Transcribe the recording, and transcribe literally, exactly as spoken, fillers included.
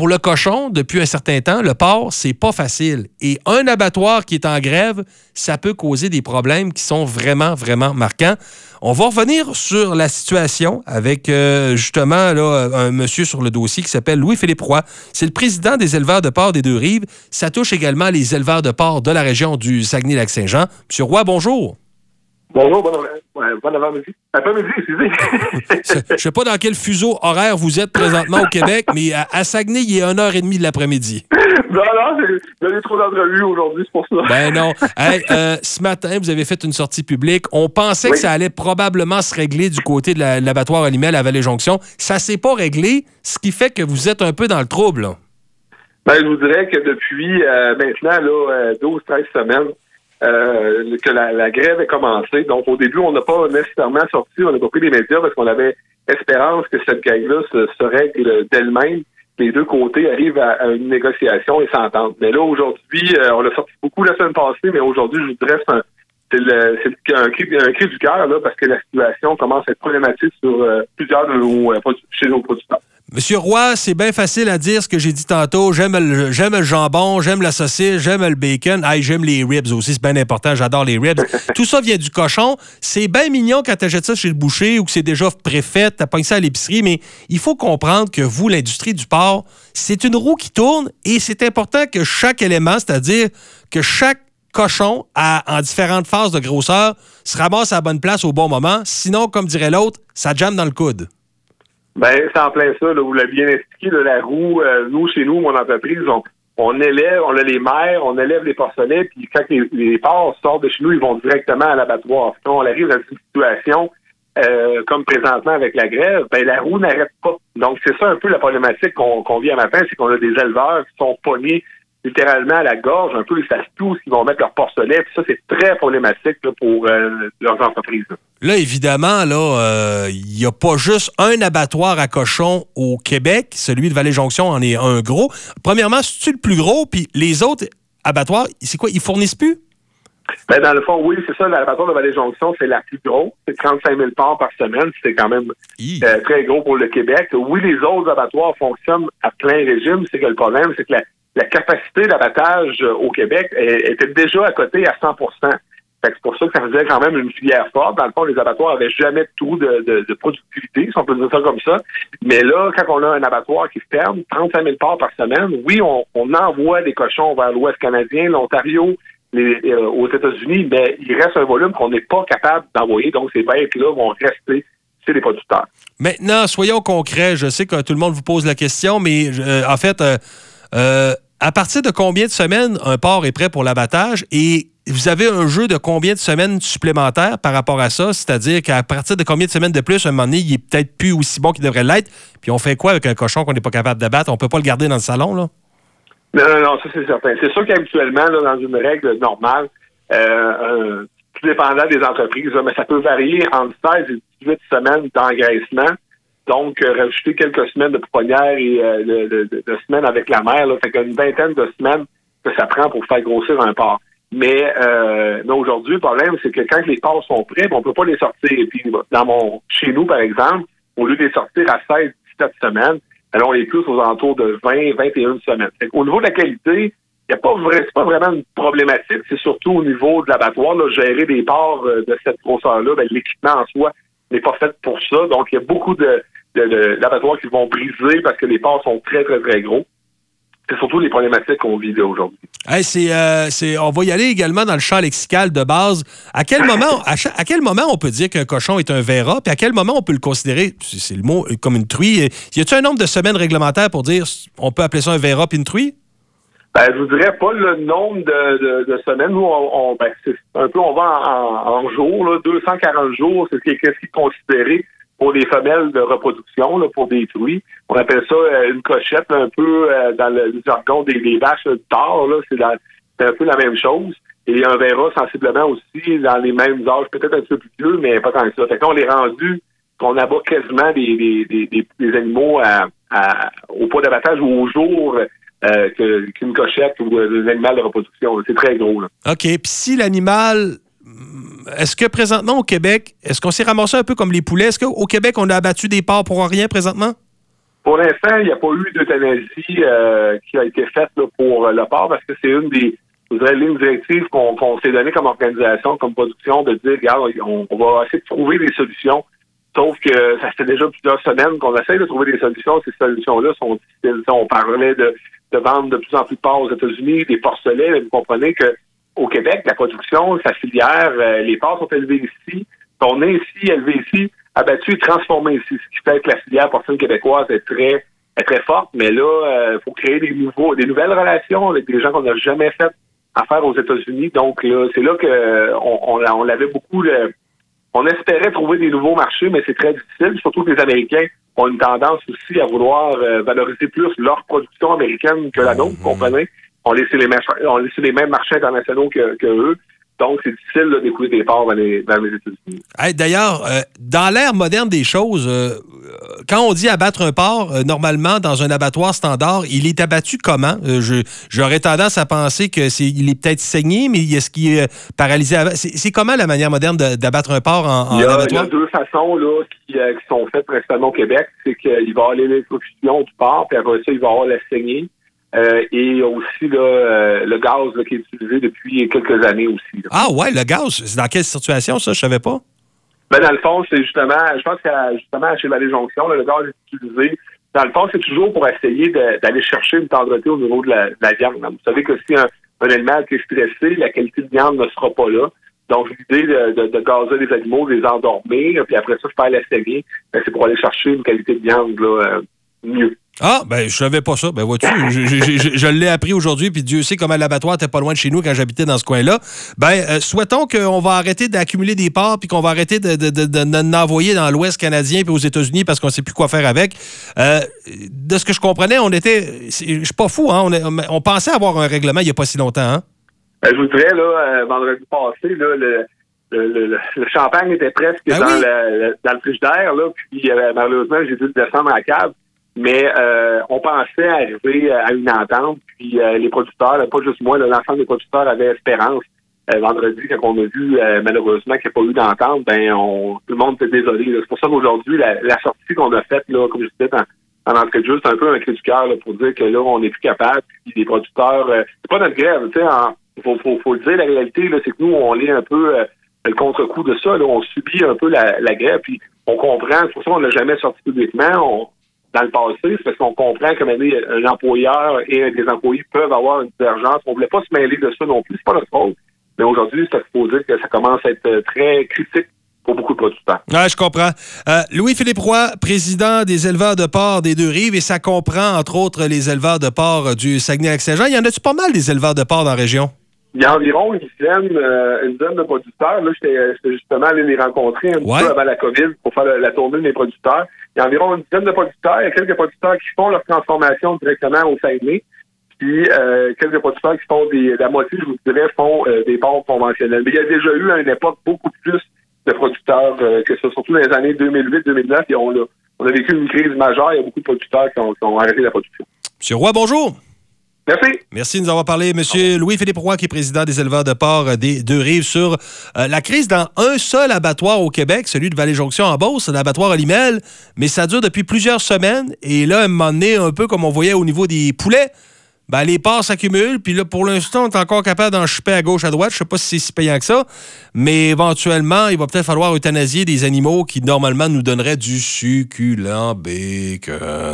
pour le cochon, depuis un certain temps, le porc, c'est pas facile. Et un abattoir qui est en grève, ça peut causer des problèmes qui sont vraiment, vraiment marquants. On va revenir sur la situation avec, euh, justement, là, un monsieur sur le dossier qui s'appelle Louis-Philippe Roy. C'est le président des éleveurs de porcs des Deux-Rives. Ça touche également les éleveurs de porcs de la région du Saguenay-Lac-Saint-Jean. Monsieur Roy, bonjour. Bonjour, bon, bon avant-midi. Après-midi, excusez. Je ne sais pas dans quel fuseau horaire vous êtes présentement au Québec, mais à, à Saguenay, il est une heure trente de l'après-midi. Non, non, j'ai eu trop d'entrevues aujourd'hui, c'est pour ça. Ben non. Hey, euh, ce matin, vous avez fait une sortie publique. On pensait oui. que ça allait probablement se régler du côté de la, l'abattoir Olimel à Vallée-Jonction. Ça ne s'est pas réglé, ce qui fait que vous êtes un peu dans le trouble. Là. Ben, je vous dirais que depuis euh, maintenant là, douze à treize semaines, Euh, que la, la grève est commencée. Donc, au début, on n'a pas nécessairement sorti, on n'a pas pris les médias parce qu'on avait espérance que cette grève-là se, se règle d'elle-même. Les deux côtés arrivent à, à une négociation et s'entendent. Mais là, aujourd'hui, euh, on l'a sorti beaucoup la semaine passée, mais aujourd'hui, je vous dirais, c'est, un, c'est, le, c'est un, cri, un cri du cœur, là, parce que la situation commence à être problématique sur euh, plusieurs de nos, euh, chez nos producteurs. Monsieur Roy, c'est bien facile à dire ce que j'ai dit tantôt. J'aime le, j'aime le jambon, j'aime la saucisse, j'aime le bacon. Hey, j'aime les ribs aussi, c'est bien important. J'adore les ribs. Tout ça vient du cochon. C'est bien mignon quand tu achètes ça chez le boucher ou que c'est déjà préfait, tu as pogné ça à l'épicerie, mais il faut comprendre que vous, l'industrie du porc, c'est une roue qui tourne et c'est important que chaque élément, c'est-à-dire que chaque cochon à, en différentes phases de grosseur se ramasse à la bonne place au bon moment. Sinon, comme dirait l'autre, ça jamme dans le coude. Ben, c'est en plein ça, là, vous l'avez bien expliqué, là, la roue, euh, nous, chez nous, mon entreprise, on, on élève, on a les mères, on élève les porcelets, puis quand les, les porcs sortent de chez nous, ils vont directement à l'abattoir. Quand on arrive dans une situation euh, comme présentement avec la grève, ben la roue n'arrête pas. Donc, c'est ça un peu la problématique qu'on, qu'on vit à matin, c'est qu'on a des éleveurs qui sont pognés littéralement à la gorge, un peu, ils savent tous qu'ils vont mettre leur porcelet, puis ça, c'est très problématique là, pour euh, leurs entreprises. Là, là évidemment, là, il euh, n'y a pas juste un abattoir à cochons au Québec, celui de Vallée-Jonction en est un gros. Premièrement, c'est-tu le plus gros, puis les autres abattoirs, c'est quoi, ils fournissent plus? Ben, dans le fond, oui, c'est ça, l'abattoir de Vallée-Jonction, c'est la plus grosse, c'est trente-cinq mille porcs par semaine, c'est quand même euh, très gros pour le Québec. Oui, les autres abattoirs fonctionnent à plein régime, c'est que le problème, c'est que la La capacité d'abattage au Québec était déjà à côté à cent pour cent. Fait que c'est pour ça que ça faisait quand même une filière forte. Dans le fond, les abattoirs n'avaient jamais de trou de, de, de productivité, si on peut dire ça comme ça. Mais là, quand on a un abattoir qui ferme, trente-cinq mille porcs par semaine, oui, on, on envoie des cochons vers l'Ouest canadien, l'Ontario, les, euh, aux États-Unis, mais il reste un volume qu'on n'est pas capable d'envoyer. Donc, ces bêtes-là vont rester chez les producteurs. Maintenant, soyons concrets. Je sais que tout le monde vous pose la question, mais euh, en fait... Euh Euh, à partir de combien de semaines un porc est prêt pour l'abattage et vous avez un jeu de combien de semaines supplémentaires par rapport à ça? C'est-à-dire qu'à partir de combien de semaines de plus, un moment donné, il est peut-être plus aussi bon qu'il devrait l'être. Puis on fait quoi avec un cochon qu'on n'est pas capable d'abattre? On peut pas le garder dans le salon, là? Non, non, non, ça c'est certain. C'est sûr qu'habituellement, là, dans une règle normale, euh, euh, tout dépendant des entreprises, là, mais ça peut varier entre seize et dix-huit semaines d'engraissement. Donc, euh, rajouter quelques semaines de pouponnière et euh, de, de, de, de semaines avec la mère, là, fait qu'une vingtaine de semaines que ça prend pour faire grossir un porc. Mais, euh, mais aujourd'hui, le problème, c'est que quand les porcs sont prêts, on peut pas les sortir. Et puis, dans mon chez nous, par exemple, au lieu de les sortir à seize à dix-sept semaines, alors on les pousse aux alentours de vingt à vingt et une semaines. Fait qu'au niveau de la qualité, il y a pas vrai, c'est pas vraiment une problématique, c'est surtout au niveau de l'abattoir, là, gérer des porcs euh, de cette grosseur-là, ben, l'équipement en soi n'est pas fait pour ça. Donc, il y a beaucoup de De, de, d'abattoirs qui vont briser parce que les porcs sont très, très, très gros. C'est surtout les problématiques qu'on vit là aujourd'hui. Hey, c'est, euh, c'est, on va y aller également dans le champ lexical de base. À quel moment, à, cha- à quel moment on peut dire qu'un cochon est un verra, puis à quel moment on peut le considérer, c'est, c'est le mot, comme une truie? Y a-t-il un nombre de semaines réglementaires pour dire on peut appeler ça un verra puis une truie? Ben, je vous dirais pas le nombre de, de, de semaines. Nous, on, on, ben, c'est un peu, on va en, en, en jours, là, deux cent quarante jours, c'est ce qui est, ce qui est considéré pour des femelles de reproduction, là, pour des truies. On appelle ça euh, une cochette, un peu euh, dans le, le jargon des, des vaches de tard, là, c'est, la, c'est un peu la même chose. Et un verra sensiblement aussi dans les mêmes âges, peut-être un peu plus vieux, mais pas tant que ça. Fait qu'on est rendu qu'on abat quasiment des, des, des, des, des animaux à, à, au poids d'abattage ou au jour euh, que, qu'une cochette ou euh, des animaux de reproduction. Là. C'est très gros. Là. OK. Puis si l'animal... Est-ce que présentement au Québec, est-ce qu'on s'est ramassé un peu comme les poulets? Est-ce qu'au Québec, on a abattu des porcs pour rien présentement? Pour l'instant, il n'y a pas eu d'euthanasie euh, qui a été faite là, pour le porc parce que c'est une des je dirais, lignes directives qu'on, qu'on s'est donné comme organisation, comme production, de dire, regarde, on, on va essayer de trouver des solutions. Sauf que ça fait déjà plusieurs semaines qu'on essaie de trouver des solutions. Ces solutions-là sont difficiles. On parlait de, de vendre de plus en plus de porcs aux États-Unis, des porcelets. Vous comprenez que au Québec, la production, sa filière, euh, les porcs sont élevés ici, sont nés ici, élevés ici, abattus et transformés ici. Ce qui fait que la filière porcine québécoise est très, est très forte. Mais là, il euh, faut créer des nouveaux, des nouvelles relations avec des gens qu'on n'a jamais fait affaire aux États-Unis. Donc là, c'est là que on, on, on l'avait beaucoup. Le, on espérait trouver des nouveaux marchés, mais c'est très difficile. Surtout que les Américains ont une tendance aussi à vouloir euh, valoriser plus leur production américaine que la nôtre. Vous comprenez? On laisse les mêmes, on laisse les mêmes marchés internationaux que, que eux. Donc, c'est difficile là, d'écouler des porcs dans les, dans les États-Unis. Hey, d'ailleurs, euh, dans l'ère moderne des choses, euh, quand on dit abattre un porc, euh, normalement, dans un abattoir standard, il est abattu comment? Euh, je, j'aurais tendance à penser que c'est, il est peut-être saigné, mais est-ce qu'il est paralysé? C'est, c'est comment la manière moderne de, d'abattre un porc en, en il y a, abattoir? Il y a deux façons là, qui, euh, qui sont faites principalement au Québec. C'est qu'il va y avoir l'électrocution du porc, puis après ça, il va y avoir la saignée. Euh, et aussi là, euh, le gaz là, qui est utilisé depuis quelques années aussi. Là. Ah ouais, le gaz, c'est dans quelle situation ça? Je savais pas. Ben dans le fond, c'est justement, je pense que justement chez Vallée Jonction, là, le gaz est utilisé. Dans le fond, c'est toujours pour essayer de, d'aller chercher une tendreté au niveau de la, de la viande. Vous savez que si un, un animal qui est stressé, la qualité de viande ne sera pas là. Donc, l'idée de, de, de gazer les animaux, de les endormir, puis après ça, faire la saignée, ben, c'est pour aller chercher une qualité de viande là, euh, mieux. Ah, ben, je savais pas ça. Ben, vois-tu, je, je, je, je l'ai appris aujourd'hui, puis Dieu sait comment l'abattoir était pas loin de chez nous quand j'habitais dans ce coin-là. Ben, euh, souhaitons qu'on va arrêter d'accumuler des porcs, puis qu'on va arrêter de, de, de, de, de n'envoyer dans l'Ouest canadien puis aux États-Unis parce qu'on sait plus quoi faire avec. Euh, de ce que je comprenais, on était... Je suis pas fou, hein? On, est, on pensait avoir un règlement il y a pas si longtemps, hein? Ben, je voudrais, là, euh, vendredi passé, là, le... Le, le, le champagne était presque ben dans, oui. le, dans le frigidaire, là, puis euh, malheureusement, j'ai dû le descendre à la cave. Mais euh, on pensait arriver à une entente, puis euh, les producteurs, pas juste moi, là, l'ensemble des producteurs avaient espérance. Euh, vendredi, quand on a vu euh, malheureusement qu'il n'y a pas eu d'entente, ben on, tout le monde était désolé. Là. C'est pour ça qu'aujourd'hui, la, la sortie qu'on a faite, là, comme je disais en, en entrée de jeu, c'est un peu un cri du cœur là, pour dire que là, on n'est plus capable, puis les producteurs, euh, c'est pas notre grève, tu sais, il faut, faut, faut le dire, la réalité, là, c'est que nous, on est un peu euh, le contre-coup de ça, là, on subit un peu la, la grève, puis on comprend, c'est pour ça qu'on l'a jamais sorti publiquement, on dans le passé, c'est parce qu'on comprend que maintenant, un employeur et des employés peuvent avoir une divergence. On ne voulait pas se mêler de ça non plus. C'est pas notre faute. Mais aujourd'hui, c'est faut dire que ça commence à être très critique pour beaucoup de producteurs. Oui, je comprends. Euh, Louis-Philippe Roy, président des éleveurs de porcs des Deux-Rives, et ça comprend, entre autres, les éleveurs de porcs du Saguenay-Lac-Saint-Jean. Il y en a-tu pas mal des éleveurs de porcs dans la région? Il y a environ une dizaine, euh, une dizaine de producteurs. Là, j'étais, j'étais justement allé les rencontrer un ouais. peu avant la COVID pour faire la, la tournée des producteurs. Il y a environ une dizaine de producteurs. Il y a quelques producteurs qui font leur transformation directement au Saguenay. Puis euh, quelques producteurs qui font des, la moitié, je vous dirais, font euh, des porcs conventionnels. Mais il y a déjà eu à une époque beaucoup plus de producteurs euh, que ça, surtout dans les années deux mille huit deux mille neuf. Et on, a, on a vécu une crise majeure. Il y a beaucoup de producteurs qui ont, qui ont arrêté la production. Monsieur Roy, bonjour. Merci. Merci de nous avoir parlé. Monsieur Louis-Philippe Roy, qui est président des éleveurs de porcs des Deux-Rives, sur euh, la crise dans un seul abattoir au Québec, celui de Vallée-Jonction en Beauce, l'abattoir Olimel, mais ça dure depuis plusieurs semaines. Et là, à un moment donné, un peu comme on voyait au niveau des poulets, ben, les porcs s'accumulent, puis là, pour l'instant, on est encore capable d'en choper à gauche, à droite. Je sais pas si c'est si payant que ça, mais éventuellement, il va peut-être falloir euthanasier des animaux qui, normalement, nous donneraient du succulent bacon.